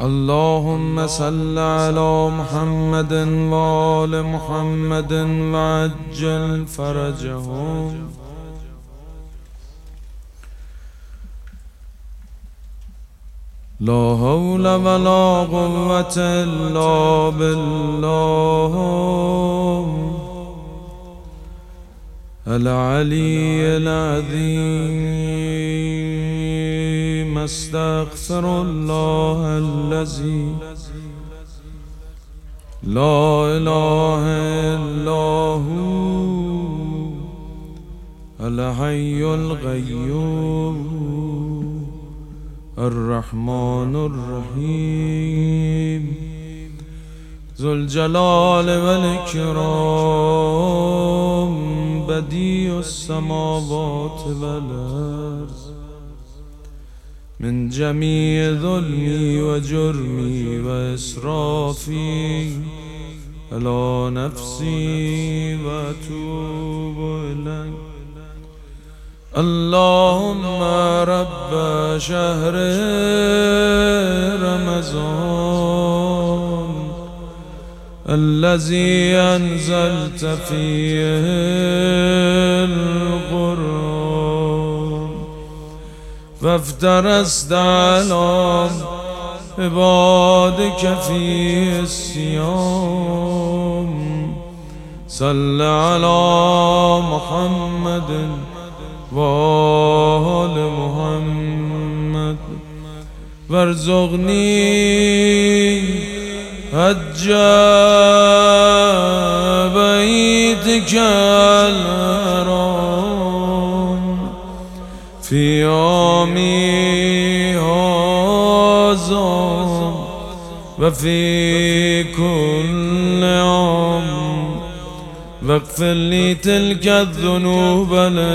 اللهم صل على محمد وآل محمد وعجل فرجهم. لا حول ولا قوة إلا بالله العلي العظيم. استغفر الله الذي لا إله إلا هو الحي القيوم الرحمن الرحيم ذو الجلال والإكرام بديع السماوات والأرض. من جميع ظلمي وجرمي وإسرافي على نفسي وأتوب إليك. اللهم رب شهر رمضان الذي أنزلت فيه القرآن فافترست على عبادك فيه الصيام. صل على محمد وآل محمد وارزقني حج بيتك الحرام في يومي هذا وفي كل يوم، واغفر لي تلك الذنوب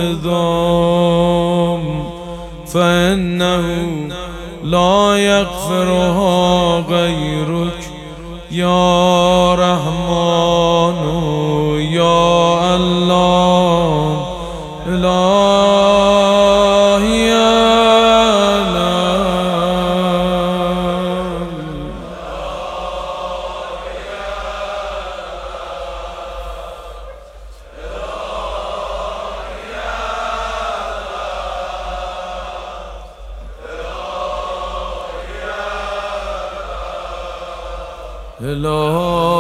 العظام فإنه لا يغفرها غيرك يا رحمن يا الله. إلهي يا إلهي